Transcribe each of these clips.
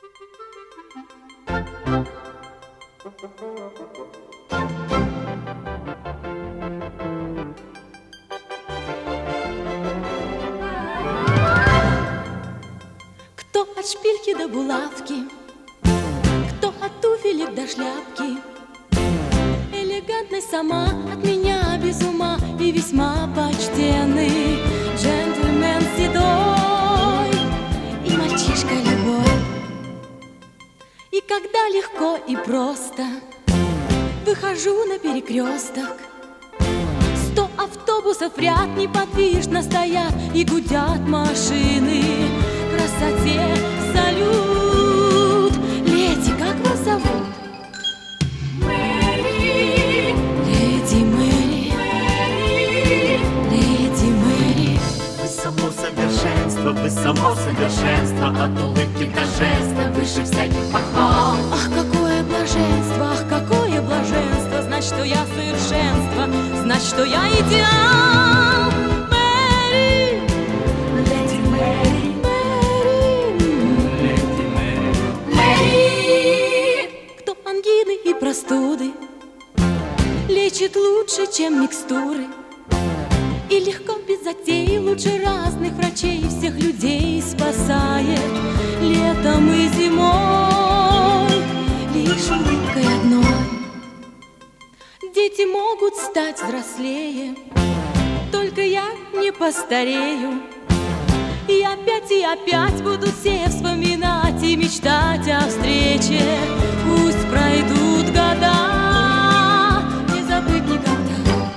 Кто от шпильки до булавки, кто от туфелек до шляпки, элегантность сама от меня без ума и весьма почтенный джентльмен седой и мальчишка любой. И когда легко и просто выхожу на перекресток, 100 автобусов в ряд неподвижно стоят и гудят машины. Красоте салют. Леди, как вас зовут? Мэри. Леди Мэри. Мэри. Леди Мэри. Вы само совершенство, вы само совершенство, от улыбки до жеста выше всяких похвал. Ах, какое блаженство, ах, какое блаженство, знать, что я совершенство, знать, что я идеал. Мэри, Леди Мэри, леди Мэри. Мэри. кто ангины и простуды лечит лучше, чем микстуры, и легко без затей лучше разных врачей всех людей спасает летом и зимой лишь улыбкой одной. Дети могут стать взрослее, только я не постарею. И опять будут все вспоминать и мечтать о встрече. Пусть пройдут года, не забыть никогда.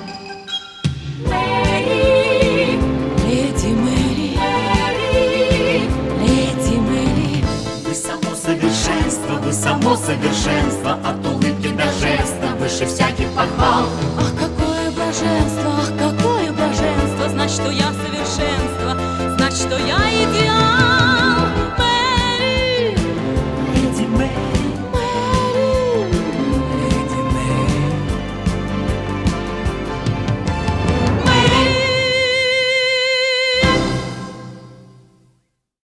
Мэри. Леди Мэри, Мэри. леди Мэри. Вы само совершенство, вы само совершенство, от улыбки до жеста выше всяких похвал.